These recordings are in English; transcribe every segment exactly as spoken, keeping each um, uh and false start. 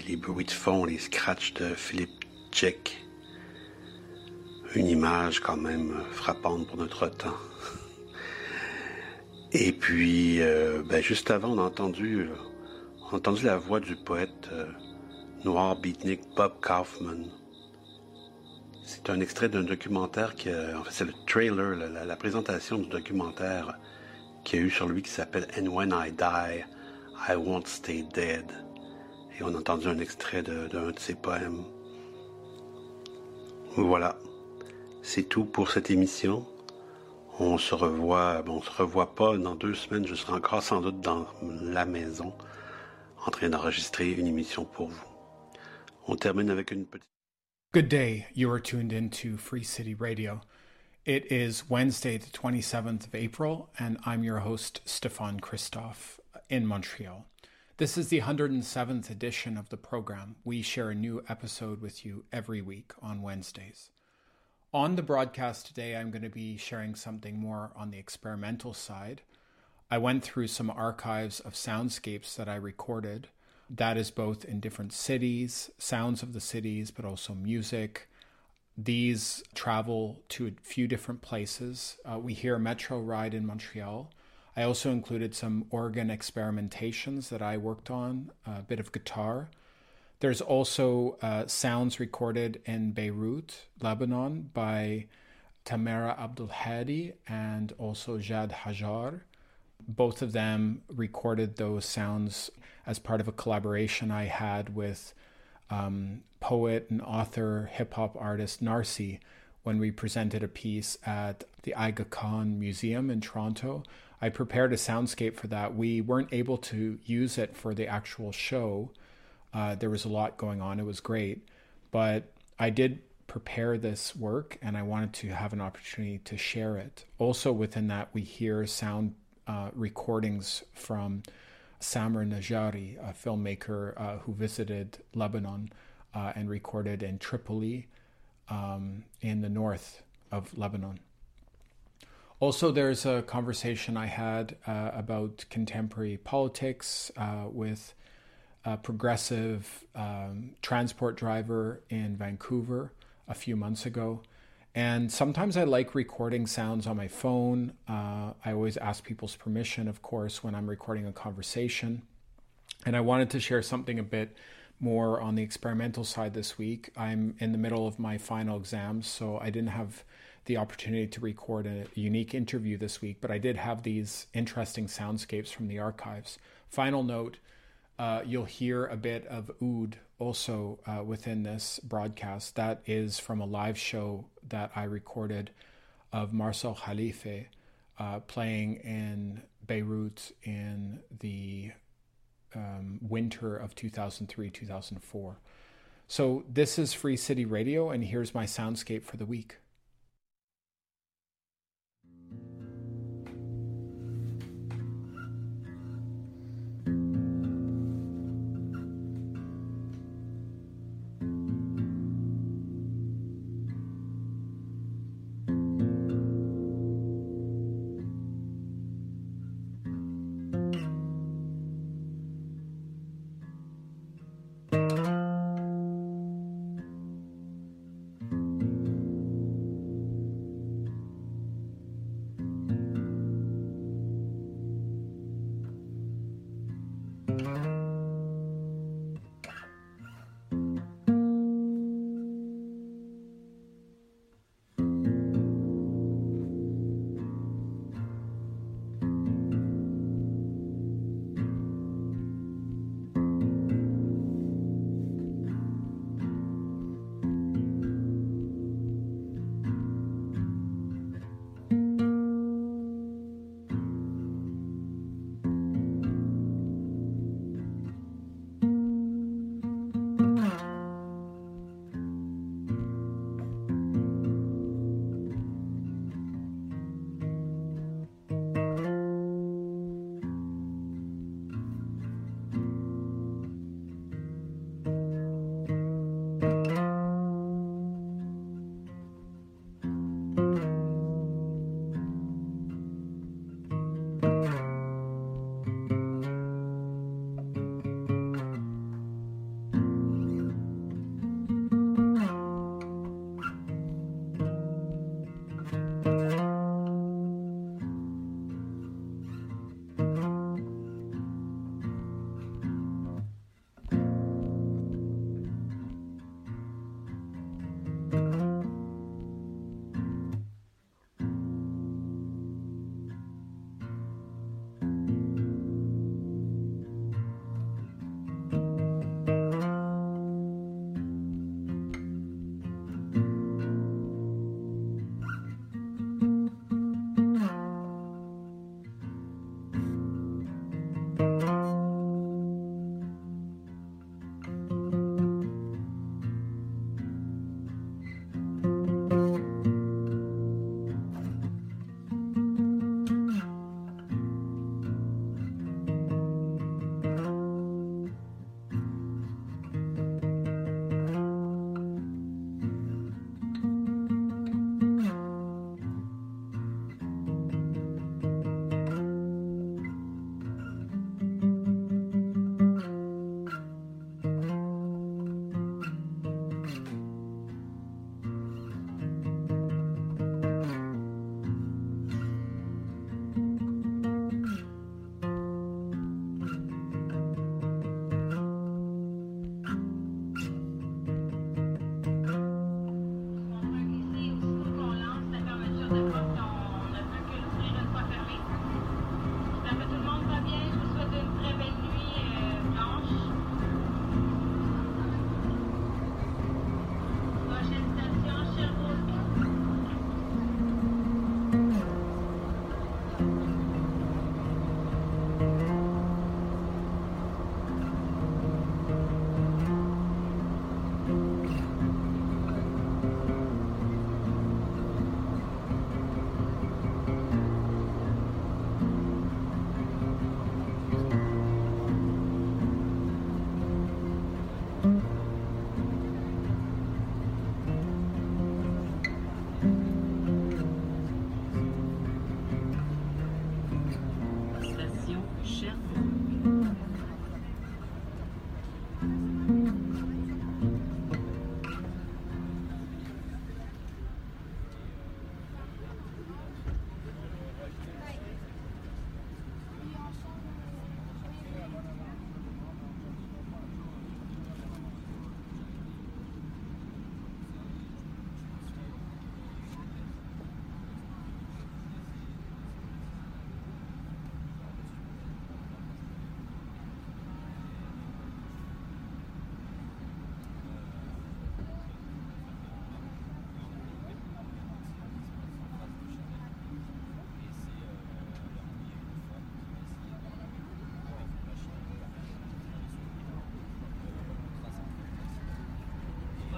les bruits de fond, les scratchs de Philippe Tchek. Une image quand même frappante pour notre temps. Et puis, euh, ben juste avant, on a entendu, on a entendu la voix du poète euh, noir beatnik Bob Kaufman. C'est un extrait d'un documentaire qui a, en fait c'est le trailer, la, la, la présentation du documentaire qu'il y a eu sur lui qui s'appelle And When I Die, I Won't Stay Dead. Et on a entendu un extrait de, d'un de ses poèmes. Voilà, c'est tout pour cette émission. On se revoit, bon, on se revoit pas dans deux semaines, je serai encore sans doute dans la maison en train d'enregistrer une émission pour vous. On termine avec une petite... Good day, you are tuned into Free City Radio. It is Wednesday, the twenty-seventh of April, and I'm your host, Stefan Christoff, in Montreal. This is the one hundred seventh edition of the program. We share a new episode with you every week on Wednesdays. On the broadcast today, I'm going to be sharing something more on the experimental side. I went through some archives of soundscapes that I recorded. That is both in different cities, sounds of the cities, but also music. These travel to a few different places. Uh, we hear a metro ride in Montreal. I also included some organ experimentations that I worked on, a bit of guitar. There's also uh, sounds recorded in Beirut, Lebanon, by Tamara Abdulhadi and also Jad Hajar. Both of them recorded those sounds as part of a collaboration I had with um, poet and author, hip-hop artist Narcy when we presented a piece at the Aga Khan Museum in Toronto. I prepared a soundscape for that. We weren't able to use it for the actual show. Uh, there was a lot going on. It was great. But I did prepare this work and I wanted to have an opportunity to share it. Also within that, we hear sound uh, recordings from Samer Najari, a filmmaker uh, who visited Lebanon uh, and recorded in Tripoli um, in the north of Lebanon. Also, there's a conversation I had uh, about contemporary politics uh, with a progressive um, transport driver in Vancouver a few months ago. And sometimes I like recording sounds on my phone. Uh, I always ask people's permission, of course, when I'm recording a conversation. And I wanted to share something a bit more on the experimental side this week. I'm in the middle of my final exams, so I didn't have the opportunity to record a unique interview this week, but I did have these interesting soundscapes from the archives. Final note, Uh, you'll hear a bit of oud also uh, within this broadcast. That is from a live show that I recorded of Marcel Khalife uh, playing in Beirut in the um, winter of two thousand three, two thousand four. So this is Free City Radio, and here's my soundscape for the week.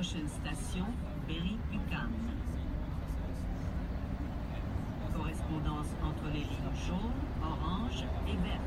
Prochaine station, Berry-UQAM. Correspondance entre les lignes jaunes, orange et vertes.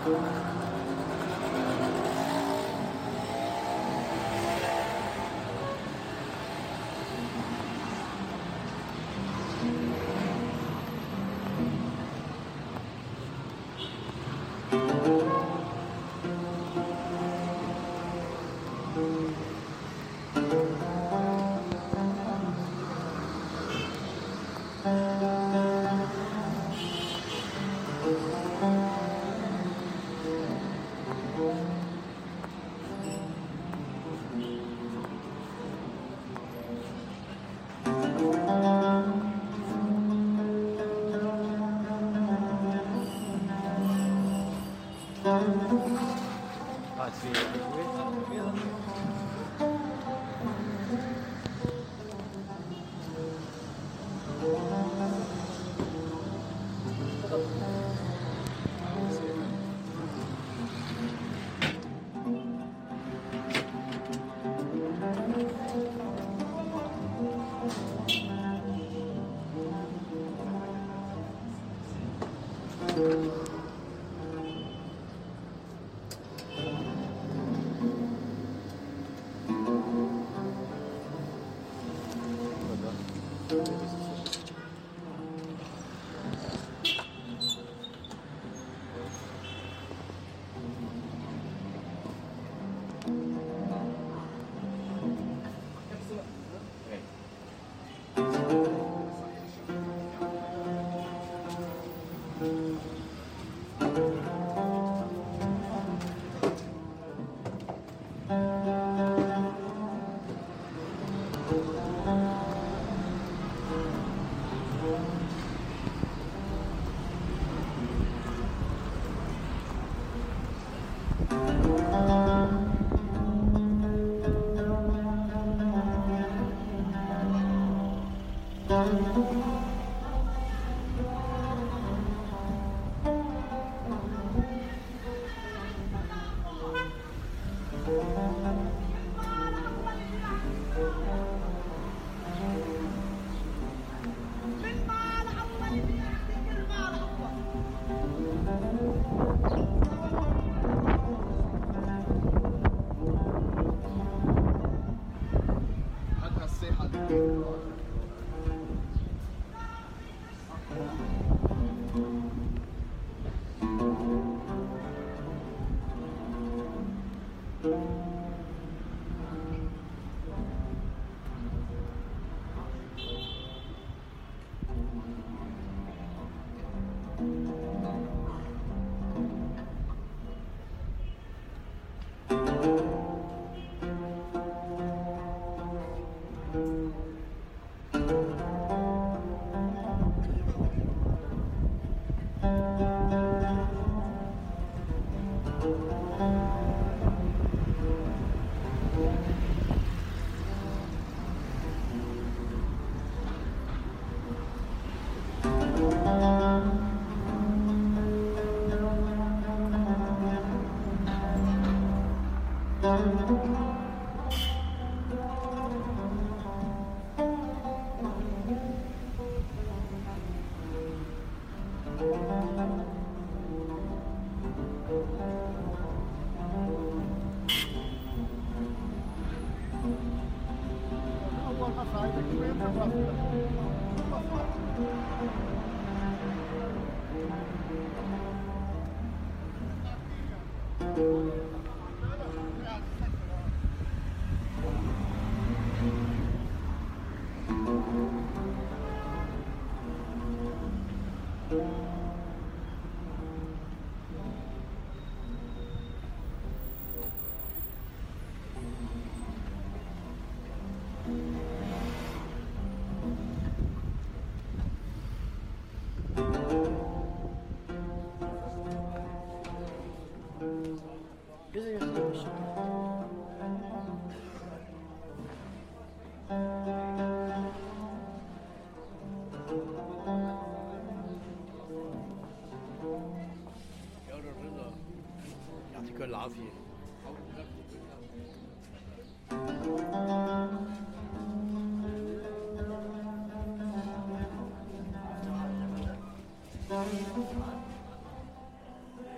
العافية.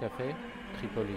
Café, Tripoli.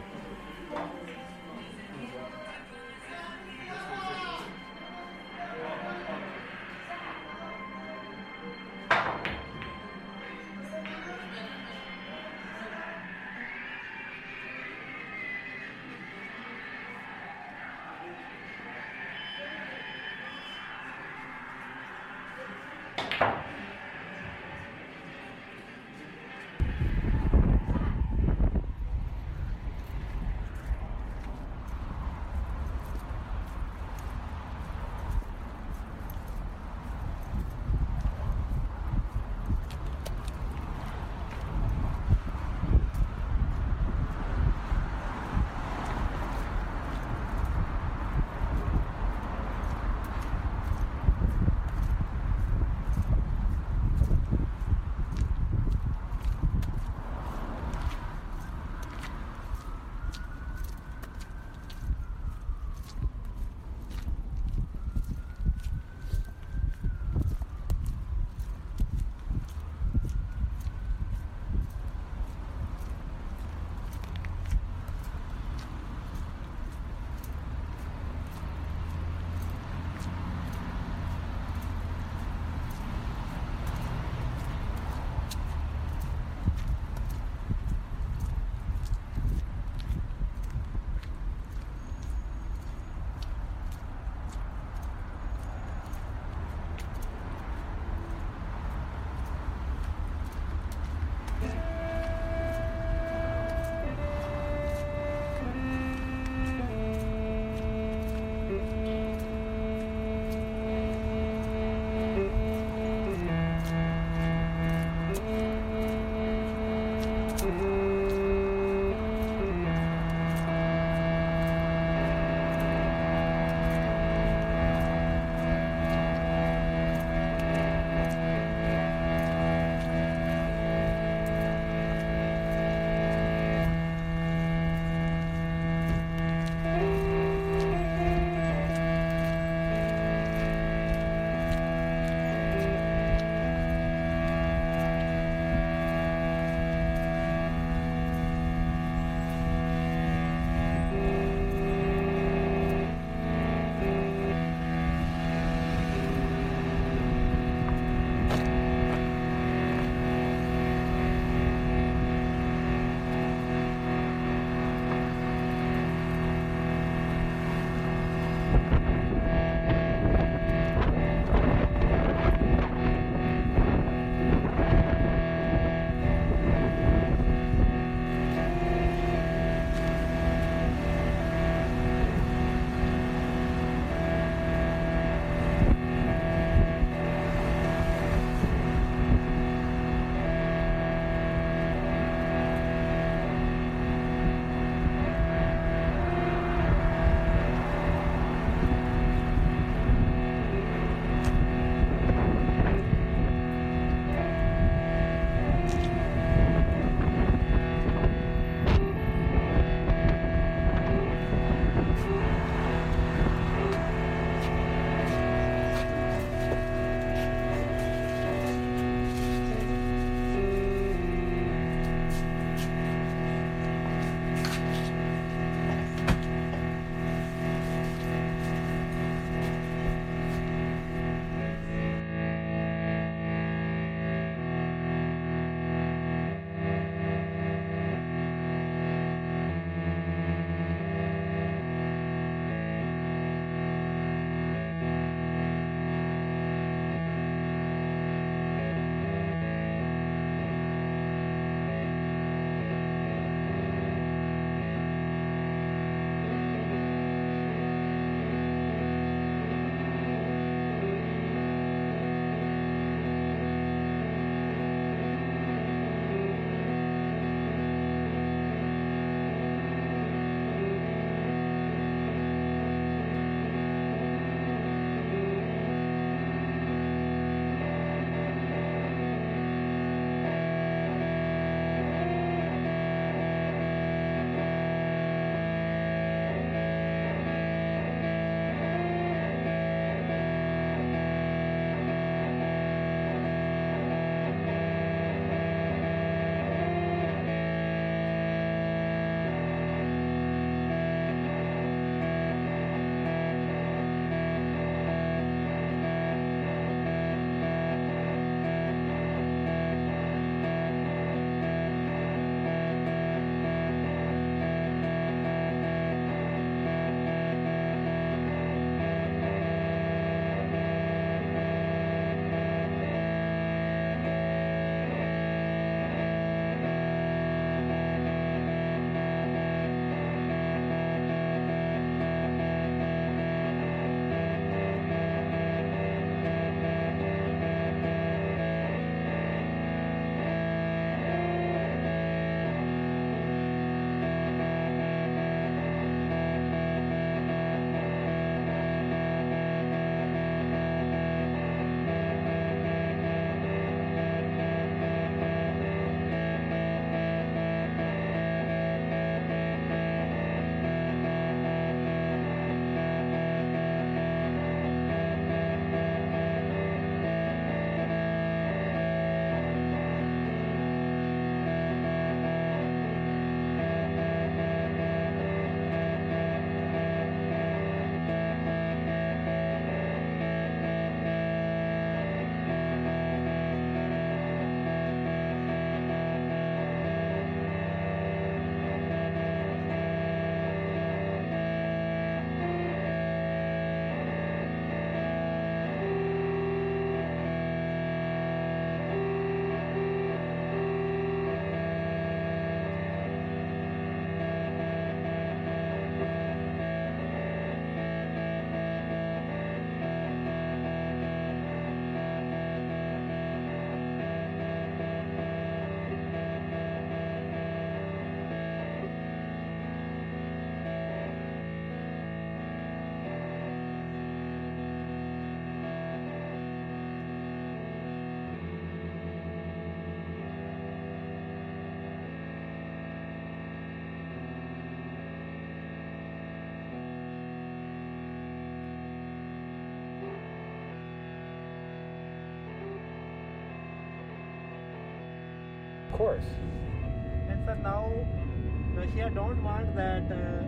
course. And so now Russia don't want that uh,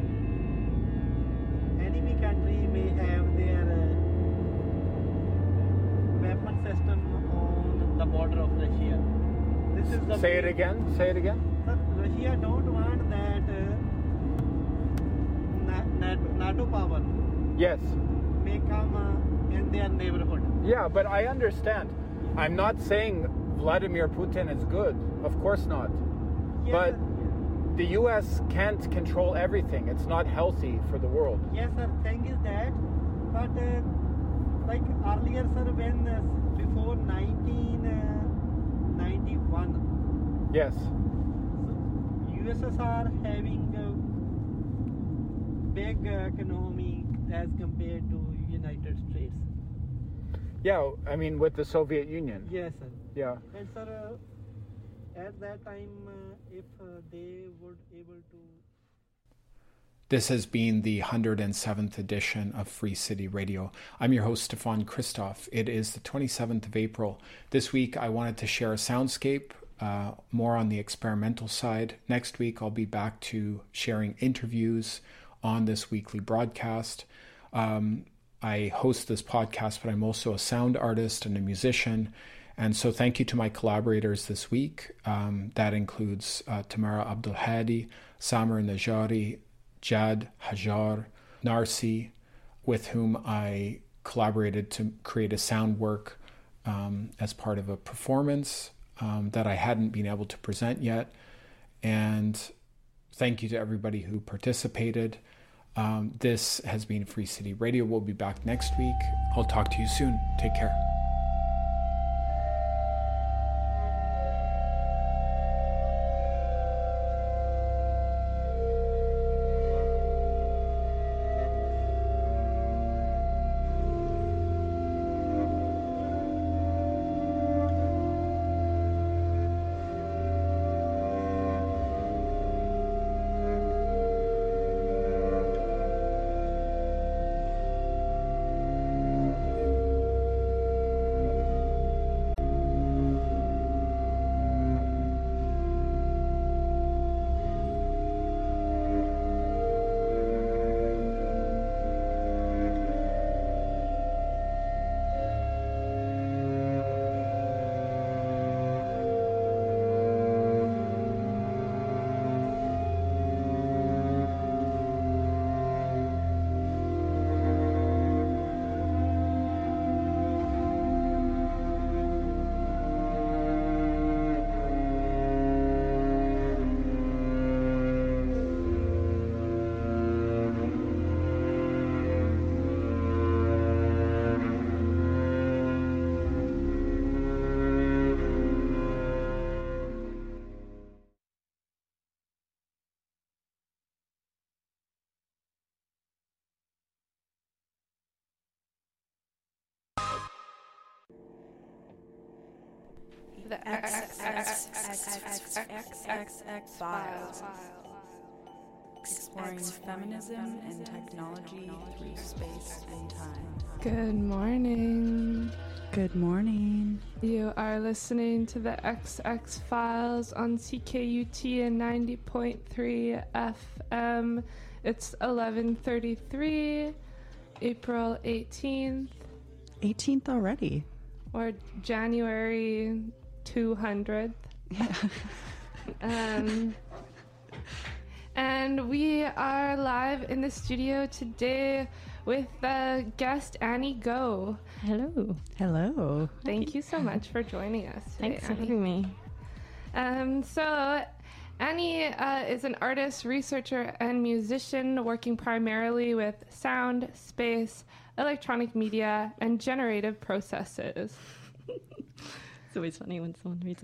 enemy country may have their uh, weapon system on the border of Russia. This is the Say it again. Say it again. Sir, Russia don't want that uh, NATO, NATO power Yes. may come uh, in their neighborhood. Yeah, but I understand. I'm not saying Vladimir Putin is good. Of course not. Yes, But sir. the U S can't control everything. It's not healthy for the world. Yes, sir. Thing is that, but uh, like earlier, sir, when uh, before nineteen ninety-one, Yes. U S S R having a big uh, economy as compared to United States. Yeah, I mean with the Soviet Union. Yes, sir. Yeah. And sir, uh, at that time, uh, if uh, they would able to. This has been the one hundred seventh edition of Free City Radio. I'm your host, Stefan Christoff. It is the twenty-seventh of April. This week, I wanted to share a soundscape, uh, more on the experimental side. Next week, I'll be back to sharing interviews on this weekly broadcast. Um, I host this podcast, but I'm also a sound artist and a musician. And so thank you to my collaborators this week. Um, that includes uh, Tamara Abdulhadi, Samer Najari, Jad Hajar, Narsi, with whom I collaborated to create a sound work um, as part of a performance um, that I hadn't been able to present yet. And thank you to everybody who participated. Um, this has been Free City Radio. We'll be back next week. I'll talk to you soon. Take care. The X X X X X X X Files. Exploring feminism and technology through space and time. Good morning. Good morning. You are listening to the X X Files on C K U T and ninety point three F M. It's eleven thirty-three, April eighteenth. eighteenth already. Or January two hundredth. Yeah. um, and we are live in the studio today with uh, guest Annie Go. Hello. Hello. Thank you so much for joining us today, Thanks for Annie. having me. Um, so Annie uh, is an artist, researcher, and musician working primarily with sound, space, electronic media, and generative processes. It's always funny when someone reads